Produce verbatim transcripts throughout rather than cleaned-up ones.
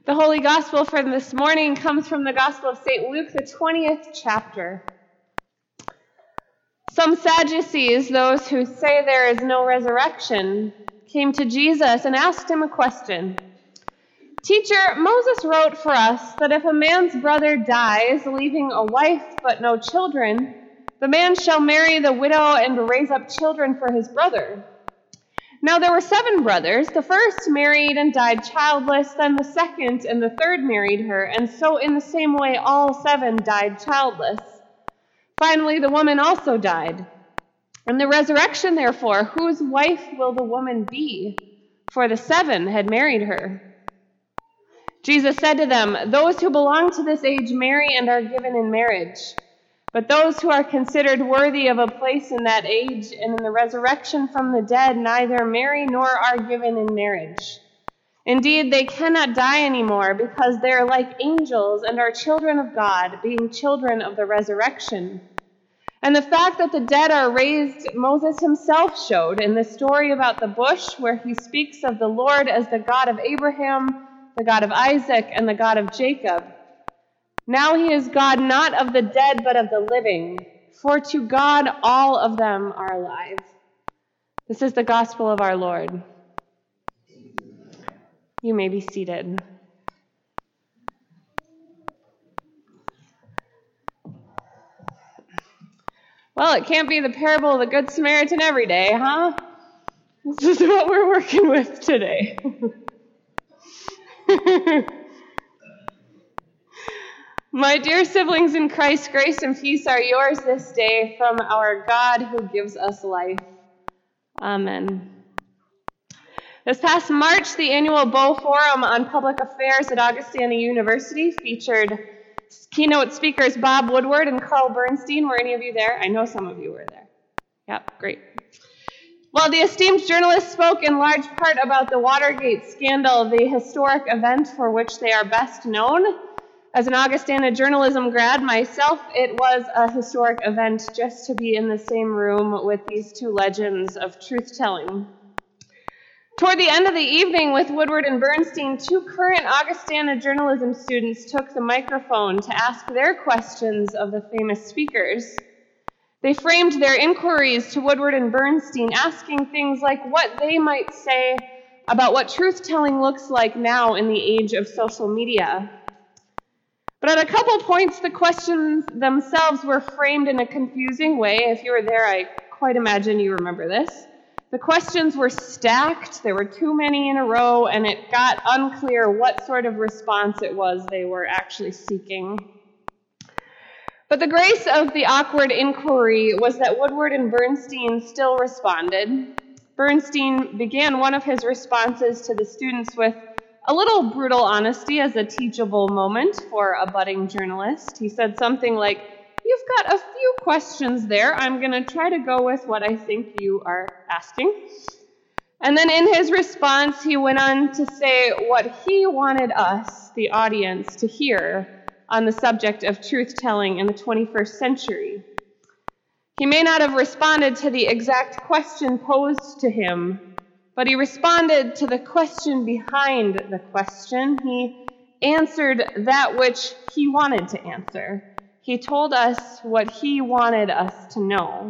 The Holy Gospel for this morning comes from the Gospel of Saint Luke, the twentieth chapter. Some Sadducees, those who say there is no resurrection, came to Jesus and asked him a question. "Teacher, Moses wrote for us that if a man's brother dies, leaving a wife but no children, the man shall marry the widow and raise up children for his brother. Now there were seven brothers. The first married and died childless, then the second and the third married her, and so in the same way all seven died childless. Finally the woman also died. In the resurrection, therefore, whose wife will the woman be? For the seven had married her." Jesus said to them, "Those who belong to this age marry and are given in marriage. But those who are considered worthy of a place in that age and in the resurrection from the dead neither marry nor are given in marriage. Indeed, they cannot die anymore because they are like angels and are children of God, being children of the resurrection. And the fact that the dead are raised, Moses himself showed in the story about the bush, where he speaks of the Lord as the God of Abraham, the God of Isaac, and the God of Jacob. Now he is God not of the dead, but of the living, for to God all of them are alive." This is the gospel of our Lord. You may be seated. Well, it can't be the parable of the Good Samaritan every day, huh? This is what we're working with today. My dear siblings in Christ, grace and peace are yours this day from our God who gives us life. Amen. This past March, the annual Bow Forum on Public Affairs at Augustana University featured keynote speakers Bob Woodward and Carl Bernstein. Were any of you there? I know some of you were there. Yep, great. Well, the esteemed journalists spoke in large part about the Watergate scandal, the historic event for which they are best known. As an Augustana journalism grad myself, it was a historic event just to be in the same room with these two legends of truth-telling. Toward the end of the evening, with Woodward and Bernstein, two current Augustana journalism students took the microphone to ask their questions of the famous speakers. They framed their inquiries to Woodward and Bernstein, asking things like what they might say about what truth-telling looks like now in the age of social media. But at a couple points, the questions themselves were framed in a confusing way. If you were there, I quite imagine you remember this. The questions were stacked, there were too many in a row, and it got unclear what sort of response it was they were actually seeking. But the grace of the awkward inquiry was that Woodward and Bernstein still responded. Bernstein began one of his responses to the students with a little brutal honesty as a teachable moment for a budding journalist. He said something like, "You've got a few questions there. I'm going to try to go with what I think you are asking." And then in his response, he went on to say what he wanted us, the audience, to hear on the subject of truth-telling in the twenty-first century. He may not have responded to the exact question posed to him, but he responded to the question behind the question. He answered that which he wanted to answer. He told us what he wanted us to know,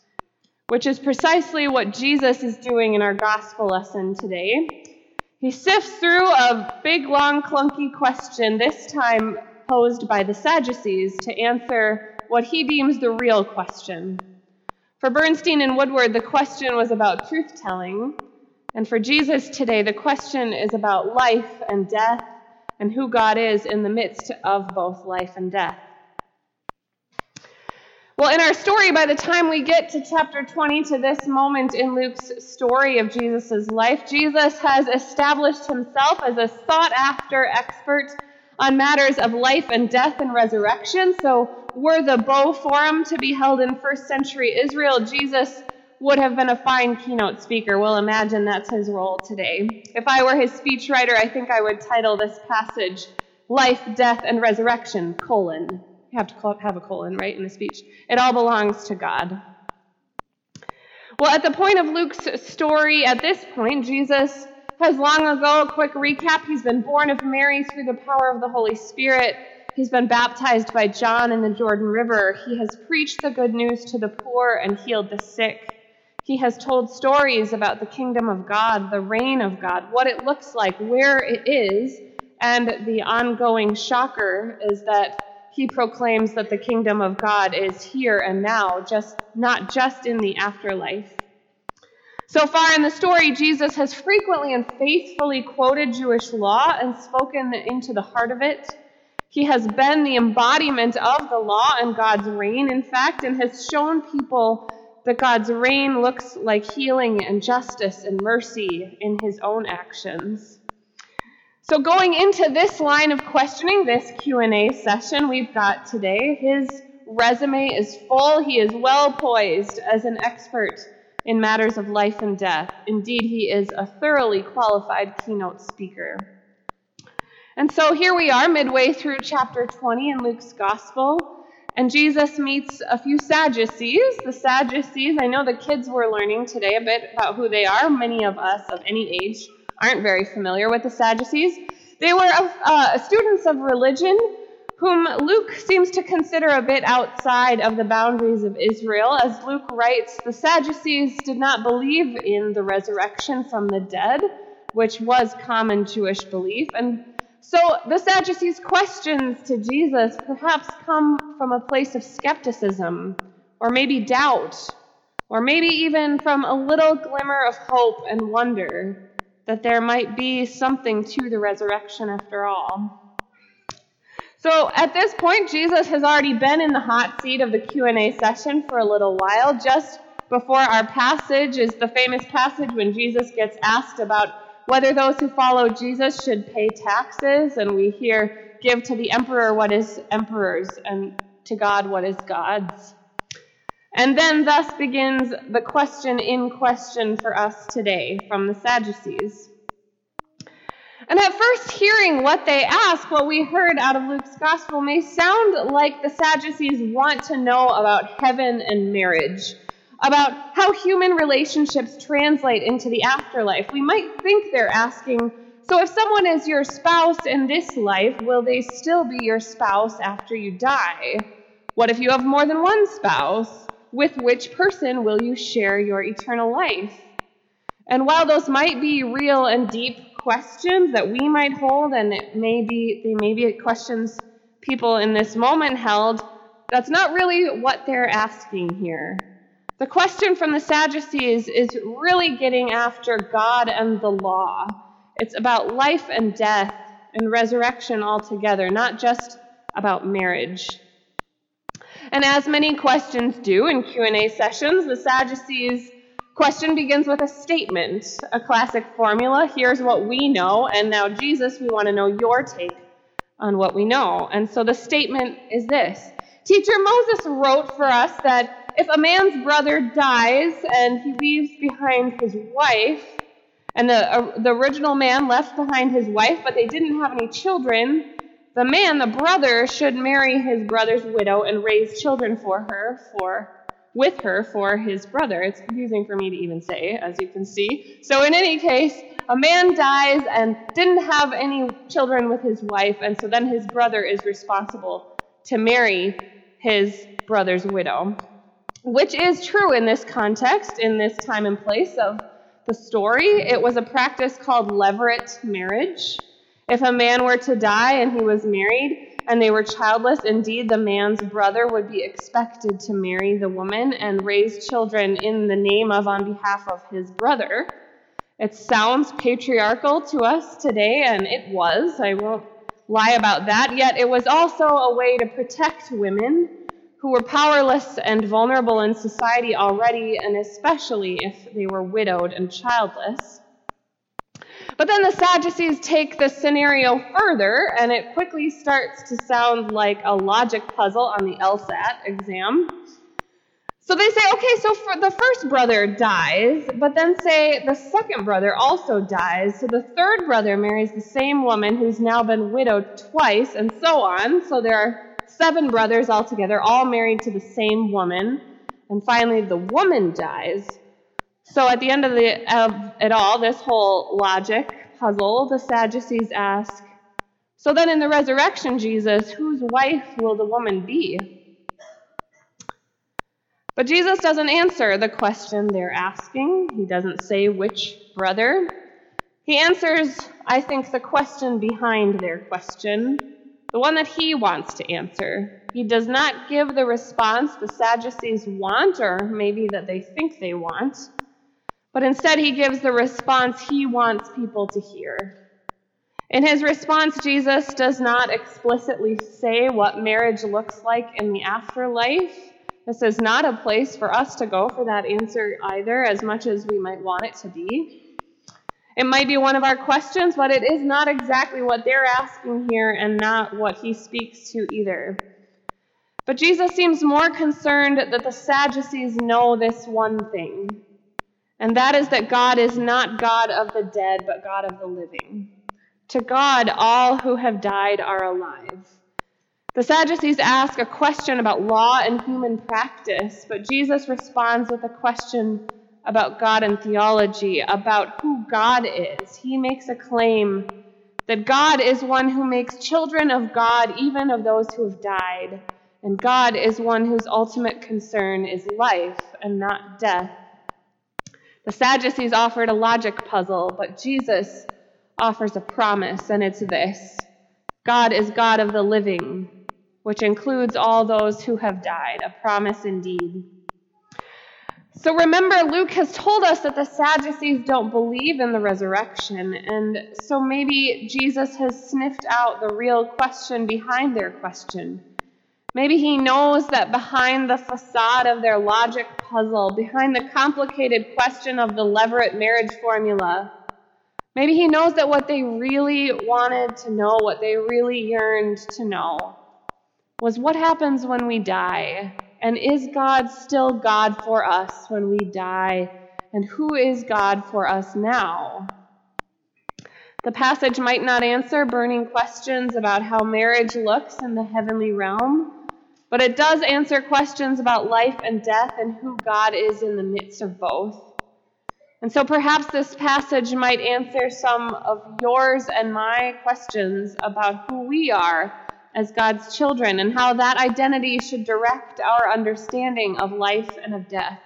which is precisely what Jesus is doing in our gospel lesson today. He sifts through a big, long, clunky question, this time posed by the Sadducees, to answer what he deems the real question. For Bernstein and Woodward, the question was about truth-telling. And for Jesus today, the question is about life and death and who God is in the midst of both life and death. Well, in our story, by the time we get to chapter twenty, to this moment in Luke's story of Jesus' life, Jesus has established himself as a sought-after expert on matters of life and death and resurrection. So were the Bow Forum to be held in first century Israel, Jesus would have been a fine keynote speaker. We'll imagine that's his role today. If I were his speechwriter, I think I would title this passage, Life, Death, and Resurrection, colon. You have to have a colon, right, in a speech. It all belongs to God. Well, at the point of Luke's story, at this point, Jesus has long ago, a quick recap, he's been born of Mary through the power of the Holy Spirit. He's been baptized by John in the Jordan River. He has preached the good news to the poor and healed the sick. He has told stories about the kingdom of God, the reign of God, what it looks like, where it is, and the ongoing shocker is that he proclaims that the kingdom of God is here and now, just not just in the afterlife. So far in the story, Jesus has frequently and faithfully quoted Jewish law and spoken into the heart of it. He has been the embodiment of the law and God's reign, in fact, and has shown people that God's reign looks like healing and justice and mercy in his own actions. So going into this line of questioning, this Q and A session we've got today, his resume is full. He is well poised as an expert in matters of life and death. Indeed, he is a thoroughly qualified keynote speaker. And so here we are, midway through chapter twenty in Luke's Gospel, and Jesus meets a few Sadducees. The Sadducees, I know the kids were learning today a bit about who they are. Many of us of any age aren't very familiar with the Sadducees. They were uh, students of religion whom Luke seems to consider a bit outside of the boundaries of Israel. As Luke writes, the Sadducees did not believe in the resurrection from the dead, which was common Jewish belief. And so the Sadducees' questions to Jesus perhaps come from a place of skepticism, or maybe doubt, or maybe even from a little glimmer of hope and wonder that there might be something to the resurrection after all. So at this point, Jesus has already been in the hot seat of the Q and A session for a little while. Just before our passage is the famous passage when Jesus gets asked about whether those who follow Jesus should pay taxes, and we hear, give to the emperor what is emperor's, and to God what is God's. And then thus begins the question in question for us today from the Sadducees. And at first hearing what they ask, what we heard out of Luke's Gospel may sound like the Sadducees want to know about heaven and marriage, about how human relationships translate into the afterlife. We might think they're asking, so if someone is your spouse in this life, will they still be your spouse after you die? What if you have more than one spouse? With which person will you share your eternal life? And while those might be real and deep questions that we might hold, and it may be, they may be questions people in this moment held, that's not really what they're asking here. The question from the Sadducees is really getting after God and the law. It's about life and death and resurrection altogether, not just about marriage. And as many questions do in Q and A sessions, the Sadducees' question begins with a statement, a classic formula. Here's what we know, and now, Jesus, we want to know your take on what we know. And so the statement is this. Teacher, Moses wrote for us that if a man's brother dies and he leaves behind his wife, and the, uh, the original man left behind his wife, but they didn't have any children, the man, the brother, should marry his brother's widow and raise children for her, for with her for his brother. It's confusing for me to even say, as you can see. So in any case, a man dies and didn't have any children with his wife, and so then his brother is responsible to marry his brother's widow, which is true in this context, in this time and place of the story. It was a practice called levirate marriage. If a man were to die and he was married, and they were childless, indeed the man's brother would be expected to marry the woman and raise children in the name of, on behalf of his brother. It sounds patriarchal to us today, and it was. I won't lie about that. Yet it was also a way to protect women who were powerless and vulnerable in society already, and especially if they were widowed and childless. But then the Sadducees take the scenario further, and it quickly starts to sound like a logic puzzle on the LSAT exam. So they say, okay, so for the first brother dies, but then say the second brother also dies, so the third brother marries the same woman who's now been widowed twice, and so on. So there are seven brothers altogether, all married to the same woman, and finally the woman dies. So at the end of, the, of it all, this whole logic puzzle, the Sadducees ask, so then in the resurrection, Jesus, whose wife will the woman be? But Jesus doesn't answer the question they're asking. He doesn't say which brother. He answers, I think, the question behind their question, the one that he wants to answer. He does not give the response the Sadducees want, or maybe that they think they want, but instead he gives the response he wants people to hear. In his response, Jesus does not explicitly say what marriage looks like in the afterlife. This is not a place for us to go for that answer either, as much as we might want it to be. It might be one of our questions, but it is not exactly what they're asking here and not what he speaks to either. But Jesus seems more concerned that the Sadducees know this one thing, and that is that God is not God of the dead, but God of the living. To God, all who have died are alive. The Sadducees ask a question about law and human practice, but Jesus responds with a question about God and theology, about who God is. He makes a claim that God is one who makes children of God, even of those who have died, and God is one whose ultimate concern is life and not death. The Sadducees offered a logic puzzle, but Jesus offers a promise, and it's this: God is God of the living, which includes all those who have died, a promise indeed. So remember, Luke has told us that the Sadducees don't believe in the resurrection, and so maybe Jesus has sniffed out the real question behind their question. Maybe he knows that behind the facade of their logic puzzle, behind the complicated question of the Leverett marriage formula, maybe he knows that what they really wanted to know, what they really yearned to know, was what happens when we die. And is God still God for us when we die? And who is God for us now? The passage might not answer burning questions about how marriage looks in the heavenly realm, but it does answer questions about life and death and who God is in the midst of both. And so perhaps this passage might answer some of yours and my questions about who we are as God's children, and how that identity should direct our understanding of life and of death.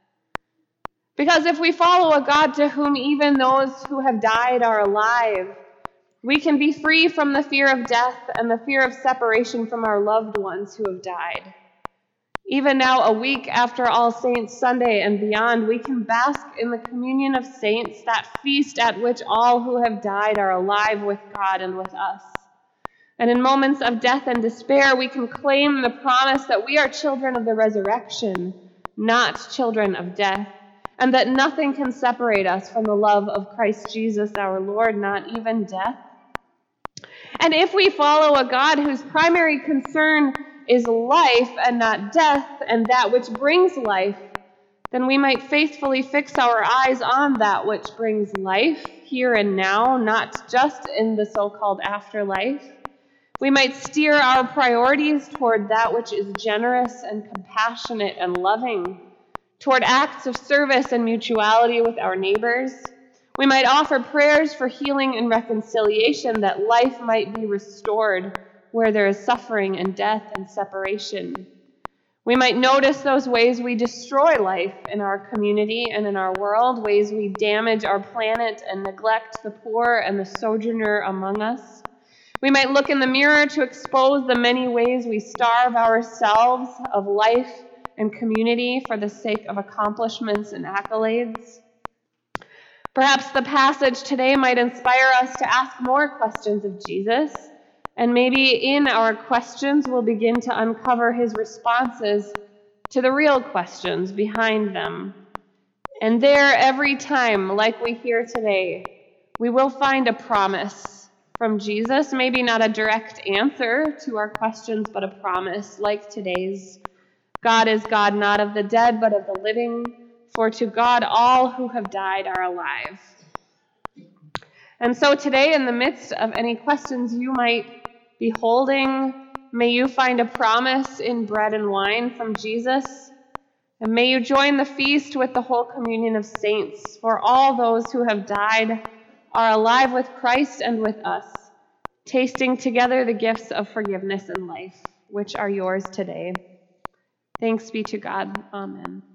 Because if we follow a God to whom even those who have died are alive, we can be free from the fear of death and the fear of separation from our loved ones who have died. Even now, a week after All Saints Sunday and beyond, we can bask in the communion of saints, that feast at which all who have died are alive with God and with us. And in moments of death and despair, we can claim the promise that we are children of the resurrection, not children of death, and that nothing can separate us from the love of Christ Jesus our Lord, not even death. And if we follow a God whose primary concern is life and not death, and that which brings life, then we might faithfully fix our eyes on that which brings life here and now, not just in the so-called afterlife. We might steer our priorities toward that which is generous and compassionate and loving, toward acts of service and mutuality with our neighbors. We might offer prayers for healing and reconciliation, that life might be restored where there is suffering and death and separation. We might notice those ways we destroy life in our community and in our world, ways we damage our planet and neglect the poor and the sojourner among us. We might look in the mirror to expose the many ways we starve ourselves of life and community for the sake of accomplishments and accolades. Perhaps the passage today might inspire us to ask more questions of Jesus, and maybe in our questions we'll begin to uncover his responses to the real questions behind them. And there, every time, like we hear today, we will find a promise from Jesus, maybe not a direct answer to our questions, but a promise like today's. God is God not of the dead, but of the living, for to God all who have died are alive. And so today, in the midst of any questions you might be holding, may you find a promise in bread and wine from Jesus, And may you join the feast with the whole communion of saints, for all those who have died are alive with Christ and with us, tasting together the gifts of forgiveness and life, which are yours today. Thanks be to God. Amen.